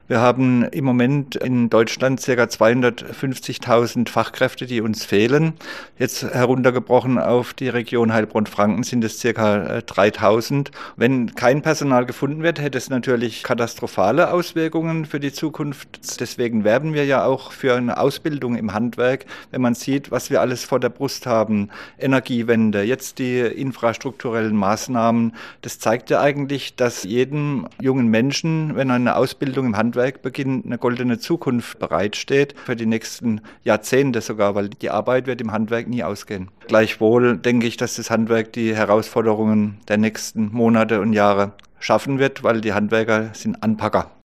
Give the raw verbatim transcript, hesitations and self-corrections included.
Wir haben im Moment in Deutschland ca. zweihundertfünfzigtausend Fachkräfte, die uns fehlen. Jetzt heruntergebrochen auf die Region Heilbronn-Franken sind es ca. dreitausend. Wenn kein Personal gefunden wird, hätte es natürlich katastrophale Auswirkungen für die Zukunft. Deswegen werben wir ja auch für eine Ausbildung im Handwerk, wenn man sieht, was wir alles vor der Brust haben. Energiewende, jetzt die infrastrukturellen Maßnahmen. Das zeigt ja eigentlich, dass jedem jungen Menschen, wenn er eine Ausbildung im Handwerk beginnt, eine goldene Zukunft bereitsteht, für die nächsten Jahrzehnte sogar, weil die Arbeit wird im Handwerk nie ausgehen. Gleichwohl denke ich, dass das Handwerk die Herausforderungen der nächsten Monate und Jahre schaffen wird, weil die Handwerker sind Anpacker.